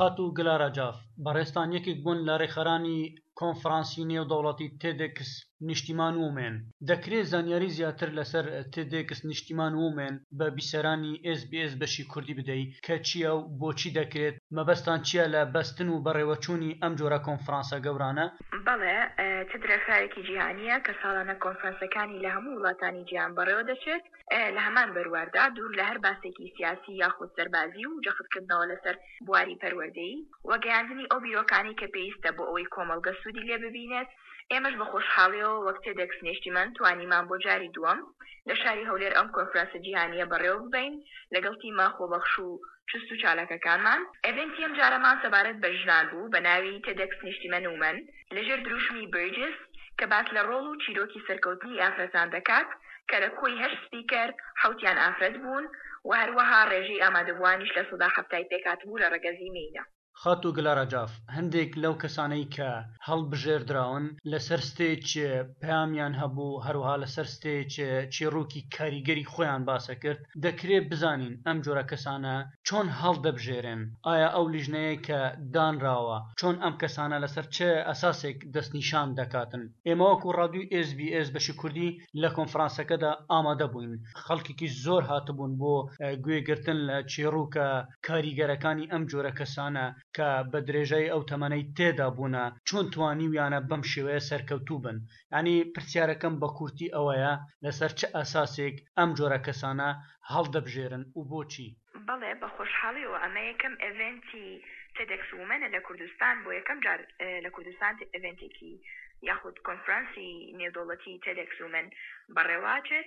خات و گلارەجاف بەڕێستان یەکێک بوون لە ڕێخەرانی کۆنفرانسی نێودەوڵەتی تێدێکس نیشتیمان ومێن دەکرێت زانیاری زیاتر لەسەر تێدێکس نیشتیمان ومێن بە بیسەرانی SBS بەشی کوردی بدەیت کە چییە و بۆچی دەکرێت مەبەستان چییە لە بەستن و بەڕێوەچوونی ئەم جۆرە کۆنفرانسە گەورانە؟ بەڵێ چ درێژایەکی جیهانیە کە ساڵانە کۆنفرانسەکانی لە هەموو وڵاتانی جیهان بەڕێوە دەچێت لە هەمان بەروەردا دوور لە هەر باسێکی سیاسی یاخود سەربازی و جەختکردنەوە لەسەر بواری پەروەردەیی وەگەیاندنی ئەو بیرۆکانی کە پێویستە بۆ ئەوەی کۆمەڵگە سوودی لێ ببینێت ئێمەش بە خۆشحاڵیەوە وەک تێدێکس نیشتیمان توانیمان بۆ جاری دووەم لە شاری هەولێر ئەم کۆنفرانسە جیهانیە بەڕێوە ببین لەگەڵ تیمە خۆبەخش و چست و چالاکەکانمان ئێڤنتی ئەم جارەمان سەبارەت بە ژنان بوو بە ناوی تێدێکس نیشتیمە نومەن لەژێر دروشمی برجس کە باس لە ڕۆڵ و چیرۆکی سەرکەوتنی ئافرەتان دەکات کە لە کۆی 8 سپیکەر حوتیان ئافرەت بوون و هەروەها ڕێژەی ئامادەبوانیش لە سەدا هەفتای پێکات بوو لە ڕەگەزی مینە. خات و گلارەجاف هەندێک لەو کەسانەی کە هەڵبژێردراون لەسەر ستێج پەیامیان هەبوو هەروەها لەسەر ستێج چێڕووکی کاریگەری خۆیان باسە کرد دەکرێت بزانین ئەم جۆرە کەسانە چۆن هەڵدەبژێرن ئایا ئەو لیژنەیە کە دانراوە چۆن ئەم کەسانە لەسەر چه ئەساسێک دەستنیشان دەکاتن ئێمە وەکو ڕادیۆ SBS بەشی کوردی لە کۆنفرانسەکەدا ئامادە بووین خەڵکێکی زۆر هاتبوون بۆ گوێگرتن لە چێڕووکە کاریگەرەکانی ئەم جۆرە کەسانە کە بە درێژەی ئەو تەمەنەی تێدا بوونە چۆن توانیویانە بەم شێوەیە سەرکەوتوو بن ینی پرسیارەکەم بە کورتی ئەوەیە لەسەر چه ئەساسێک ئەم جۆرە کەسانە هەڵدەبژێرن و بۆچی؟ بەڵێ بە خۆشحاڵیەوە ئەمە یەکەم ئێڤنتی تێدێکس ومەنە لە کوردستان بۆ یەکەم جار لە کوردستان ئێڤنتێکی یاخود کۆنفرانسی نێودەوڵەتی تێدێکس ومەن بەڕێواچێت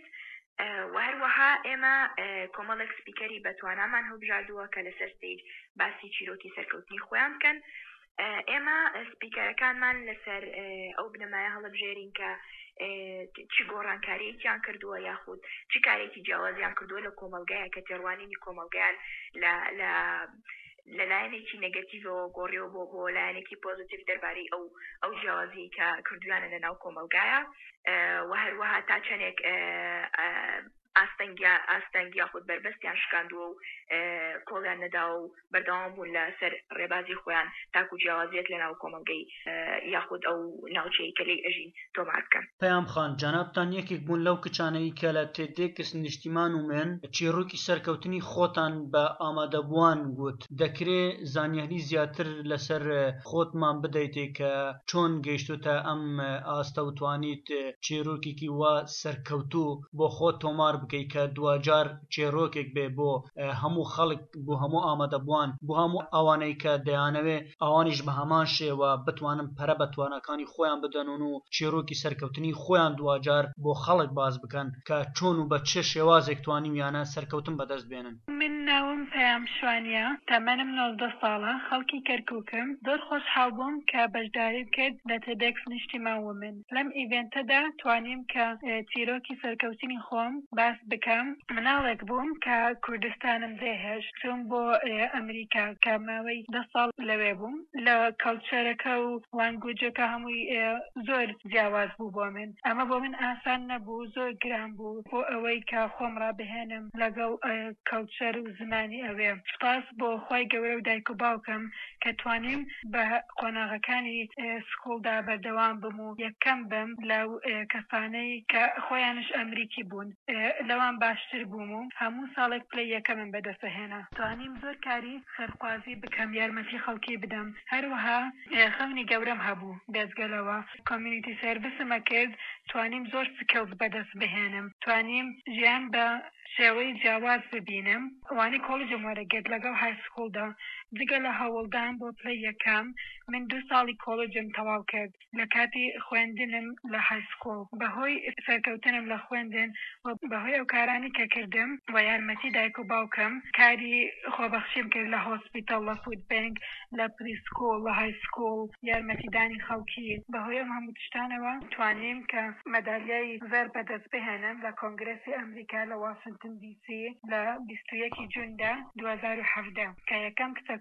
و هەروەها ئێمە کۆمەڵێک سپیکەری بەتوانامان هەڵبژاردووە کە لەسەر ستێج باسی چیرۆکی سەرکەوتنی خۆیان بکەن ئێمە سپیکەرەکانمان لەسەر ئەو بنەمایە هەڵبژێرین کە چی گۆڕانکاریەکیان کردووە یاخود چی کارێکی جیاوازیان کردووە لە کۆمەلگایە کە تێڕوانینی کۆمەلگایان لەلایەنێکی نەگەتیڤەوە گۆڕیەوە بۆ لایەنێکی پۆزیتیڤ دەربارەی ئەو جیاوازی کە کردویانە لە ناو کۆمەلگایە و هەروەها تا چەندێک ئاستەنگی یاخود بربەستیان شکاندووە و کۆڵیان نەداوە و بەردەوام بوون لە سەر ڕێبازی خۆیان تاکو جیاوازیەت لە ناو کۆمەلگەی یاخود ئەو ناوچەی کە لێی ئەژین تۆمار بکەن. پەیام خان جانابتان یەکێک بوون لەو کچانەی کە لە تێدێکس نیشتیمان ومێن چیرۆکی سەرکەوتنی خۆتان بە ئامادەبووان گوت دەکرێت زانیاری زیاتر لەسەر خۆتمان بدەیتێ کە چۆن گەیشتوتە ئەم ئاستە و توانیت چیرۆکێکی وا سەرکەوتوو بۆ خۆت تۆمار بکەی کە دوجار چێرۆکێک بێ بۆ هەموو خەڵک بۆ هەموو ئامادەبووان بۆ هەموو ئەوانەی کە دەیانەوێ ئەوانیش بە هەمان شێوە بتوانن پەرە بە توانەکانی خۆیان بدەنون و چێرۆکی سەرکەوتنی خۆیان دوجار بۆ خەڵک باز بکەن کە چۆن و بە چه شێوازێک توانیویانە سەرکەوتن بەدەست بێنن. من ناوم پەیام شوانیە تەمەنم 19 ساڵە خەڵکی کەرکووکم زۆر خۆشحاڵ بووم کە بەشداری بکرد لە تێدێکس نیشتیمان ومن لەم ئیڤێنتەدا توانیم کە چیرۆکی سەرکەوتنی خۆم باس بکەم مناڵێک بووم کە کوردستانم دێهێش چوون بۆ ئەمریکا کە ماوەی 10 ساڵ لەوێ بووم لە کەڵچەرەکە و لانگوجەکە هەمووی زۆر جیاواز بوو بۆ من ئەمە بۆ من ئاسان نەبوو زۆر گران بوو بۆ ئەوەی کە خۆم ڕابهێنم لەگەڵ کەڵچەر و زمانی ئەوێ سپاس بۆ خۆی گەورە و دایک و باوکم کە توانیم بە قۆناغەکانی سکوڵدا بەردەوام بم و یەکەم بم لەو کەسانەی کە خۆیانش ئەمریکی بوون لەوان باشتر بووم و هەموو ساڵێک پلەی یەکەمم بەدەستهێنا توانیم زۆر کاری سەرخوازی بکەم یارمەتی خەڵکی بدەم هەروەها خەونی گەورەم هەبوو دەستگەلەوە کۆمیونیتی سەرڤیسمە کرد توانیم زۆر سکەوت بەدەست بهێنم توانیم ژیان بە شێوەی جیاواز ببینم وانی کۆڵجم وەرەگرت لەگەڵ های سکوڵدا جگە لە هەوڵدان بۆ پلەی یەکەم من 2 ساڵی کۆڵجم تەواو کرد لە کاتی خوێندنم لە های سکوڵ بەهۆی سەرکەوتنم لە خوێندن و بەهۆی ئەو کارانی کە کردم و یارمەتی دایک و باوکم کاری خۆبەخشیم کرد لە هۆسپیتال لە فود بانک لە پریسکۆڵ لە های سکوڵ یارمەتیدانی خەڵکی بەهۆی ئەم هەموو تشتانەوە توانیم کە مەدالیای زەر بەدەست بهێنم لە کۆنگرێسی ئەمریکا لە واشنگتن DC لە 21 جووندا 2017 کە یەکەم کچە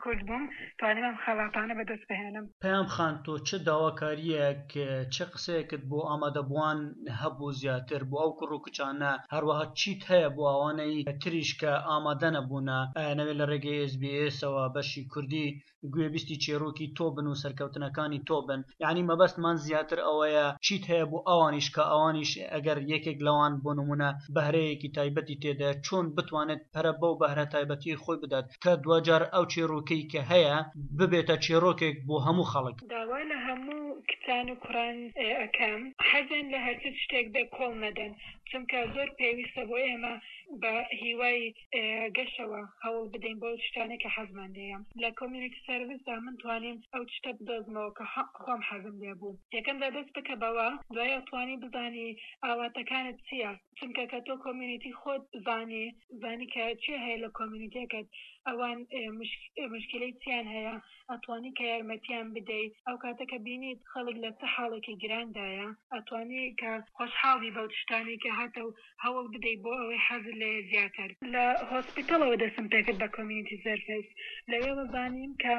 کورد بووم توانیم ئەم خەڵاتانە بەدەست بهێنم. پەیام خان تۆ چه داواکاریەک چه قسەیەکت بۆ ئامادەبووان هەبوو زیاتر بۆ ئەو کوڕ و کچانە هەروەها چیت هەیە بۆ ئەوانەی تریش کە ئامادە نەبوونە نەوێت لە ڕێگەی SBSەوە بەشی کوردی گوێبیستی چێرۆکی تۆ بن و سەرکەوتنەکانی تۆ بن یعنی مەبەستمان زیاتر ئەوەیە چیت هەیە بۆ ئەوانیش کە ئەوانیش ئەگەر یەکێک لەوان بۆ نمونە بەهرەیەکی تایبەتی تێدا چۆن بتوانێت پەرە بەو بەهرە تایبەتی خۆی بدات کە دوجار ئەو چێرۆکەی کە هەیە ببێتە چێرۆکێک بۆ هەموو خەڵک. داوای لە هەموو کچان و کوڕان ئەەکەم حەزیان لە هەرچ شتێک بێ کۆڵ نەدەن چونکە زۆر پێویستە بۆ ئێمە بە هیوای گەشەوە هەوڵ بدەین بۆ شتانێک کە حەزمان لێیە لە کۆمیونیتی سەرویسدا من توانیم ئەو شتە بدۆزمەوە کە خۆم حەزم لێ بوو یەکەم دەست بکە بەوە دوایە توانی بزانی ئاواتەکانت چییە چونکە کە تۆ کۆمیونیتی خۆت زانی کە چی هەیە لە کۆمیونیتیەکەت ئەوان مشکلەی چیان هەیە ئەتوانی کە یارمەتیان بدەیت ئەو کاتەکە بینیت خەڵک لە چه حاڵێکی گراندایە ئەتوانی کە خۆشحاڵی بەو شتانی کە هاتە و هەوڵ بدەیت بۆ ئەوەی حەز لێ زیاتر لە هۆسپیتالەوە دەستم پێکرد بە کۆمیونیتی سەرڤیس لەوێ بزانیم کە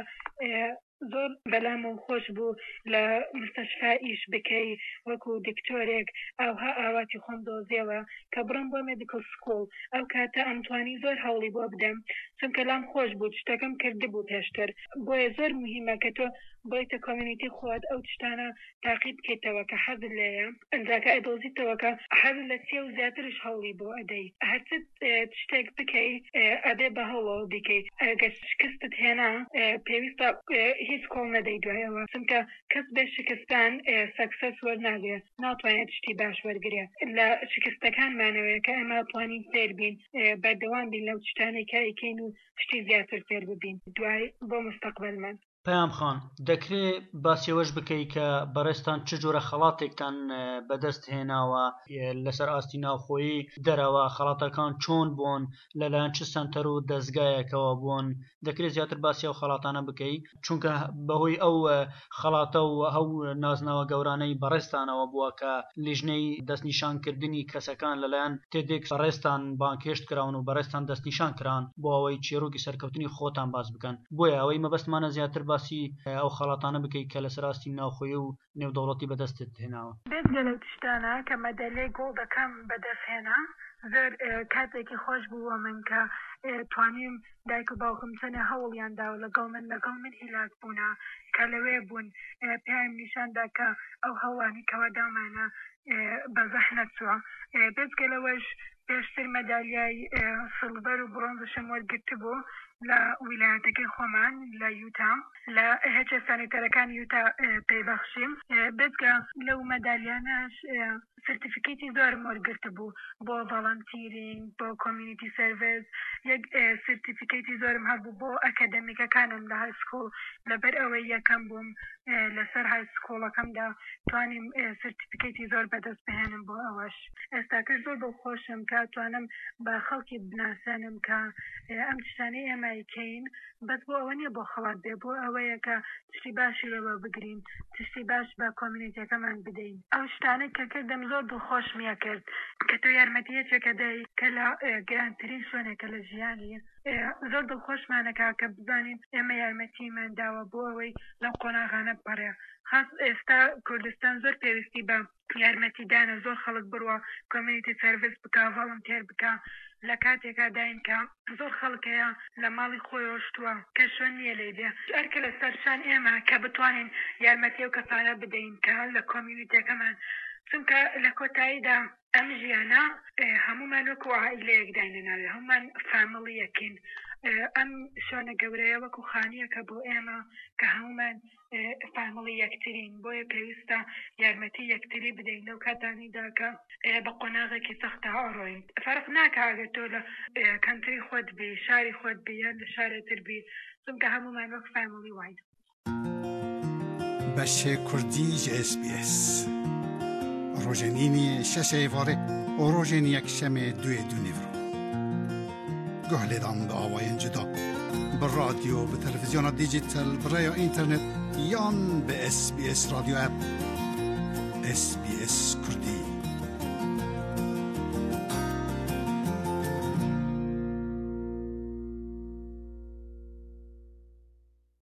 زۆر بەلامم خۆش بوو لە مستەشفا ئیش بکەی وەکو دکتۆرێک ئەوها ئاواتی خۆم دۆزیەوە کە بڕم بۆ مێدیکل سکوڵ ئەو کاتە ئەمتوانی زۆر هەوڵی بۆ بدەم چونکە لام خۆش بوو شتەکەم کردبوو پێشتر بۆیە زۆر مهمە کە تۆ بۆیتە کۆمیونیتی خۆت ئەو تشتانە تاقیب بکەیتەوە کە حەزت لێیە ئەنجاکە ئەدۆزیتەوە کە حەزت لە چیە و زیاترش هەوڵی بۆ ئەدەی هەرچت تشتێک بکەی ئەبێ بە هەوڵەوە بکەیت ئەگەر شکستت هێنا پێویستە هیچ کۆڵ نەدەی دوایەوە چونکە کەس بێ شکستان سەکسەس وەرناگرێت ناتوانێت شتی باش وەرگرێت لە شکستەکانمانەوەیە کە ئەمە توانین فێر بین بەردەوام بین لەو تشتانێکە ئەیکەین و شتی زیاتر فێر ببین دوای بۆ مستەقبەلمان. پەیام خان دەکرێت باسیەوەش بکەی کە بەڕێستان چ جۆرە خەڵاتێکتان بەدەست هێناوە لەسەر ئاستی ناوخۆیی دەرەوە خەڵاتەکان چۆن بوون لەلایەن چ سنتەر و دەستگایەکەوە بوون دەکرێت زیاتر باسی ئەو خەڵاتانە بکەی چونکە بەهۆی ئەو خەڵاتە و ئەو نازنەوە گەورانەی بەڕێستانەوە بووە کە لیژنەی دەستنیشانکردنی کەسەکان لەلایەن تێدێک بەڕێستان بانکێشت کراون و بەڕێستان دەستنیشان کران بۆ ئەوەی چێرۆکی سەرکەوتنی خۆتان باس بکەن بۆیە ئەوەی مەبەستمانە زیاتر باسی ئەو خەڵاتانە بکەیت کە لەسەر ئاستی ناوخۆیی و نێودەوڵەتی بەدەستت هێناوە بێزگە لەو تشتانە کە مەدەلەی گۆڵدەکەم بەدەست هێنا زۆر کاتێکی خۆش بووە من کە توانیم دایک و باوکم چەنە هەوڵیان داوە لەگەڵ من هیلاک بوونا کە لەوێ بوون پێم نیشاندا کە ئەو هەوڵانی کەوە دامانە بە زەحمەت چووە بێزگە لەوەش پێشتر مەدالیای سڵڤەر و برۆنزشم وەرگرتە بوو لە ویلایەتەکەی خۆمان لە یوتا لە هێچە سانیتەرەکانی یوتا پێبەخشیم بێزگە لەو مەدالیانەش سرتیفیکیتی زۆرم وەرگرتە بوو بۆ ڤاڵەنتیرینگ بۆ کۆمیونیتی سەرڤیس یەک سرتیفیکیتی زۆرم هەبوو بۆ ئەکادەمیکەکانم لە های سکوڵ لەبەر ئەوەی یەکەم بووم لەسەر های سکوڵەکەمدا توانیم سرتیفیکیتی زۆر بەدەست بهێنم بۆ ئەوەش ئێستاکە زۆر دڵخۆشم کە توانم بە خەڵکی بناسێنم کە ئەم تشتانەی ئێمایکەین بەس بۆ ئەوە نیە بۆ خەڵات بێ بۆ ئەوەیە کە تشتی باشی لەوە بگرین تشتی باش بە کۆمیونیتیەکەمان بدەین ئەو شتانەی کە کردم زۆر دڵخۆشمیە کرد کە تۆ یارمەتیەکێکە دەی کە لە گرانترین شوێنێکە لە ژیانی زۆر دڵخۆشمانەکە کە بزانین ئێمە یارمەتیمان داوە بۆ ئەوەی لەم قۆناغانە بپەڕێ خاص ئێستا کوردستان زۆر پێویستی بە یارمەتیدانە زۆر خەڵک بڕوە کۆمیونیتی سەرڤیس بکە ڤاڵنتێر بکە لە کاتێکا داین کە زۆر خەڵکەیە لە ماڵی خۆی ڕۆشتووە کە شوێن نییە لێ بێ ئەرکە لە سەرشان ئێمە کە بتوانین یارمەتی و کەسانە بدەین کە لە کۆمیونیتیەکەمان چونکە لە کۆتاییدا ئەم ژیانە هەمومان وەکو عائیلەیەک داینە ناوێ هەمومان فامیلی یەکین ئەم شوێنە گەورەیە وەکو خانیەکە بۆ ئێمە کە هەمومان فامیلی یەکترین بۆیە پێویستە یارمەتی یەکتری بدەین لەو کاتانیدا کە بە قۆناغێکی سەختە ئەڕۆین فەرق ناکە ئەگەر تۆ لە کەنتری خۆت بی شاری خۆت بی یان لە شارێتر بی چونکە هەمومان وەک فامیلی واین بەشێ کوردی SBS ڕۆژێنینی شەشە ئێڤارێ و ڕۆژێن یەکشەمێ دوێ نیڤڕۆ گۆهلێدان بە ئاوایەن جدا بە رادیۆ بە تەلەڤیزیۆنە دیجیتال بڕێیە ئینتەرنێت یان بە SBS رادیۆ ئەپ SBS کوردی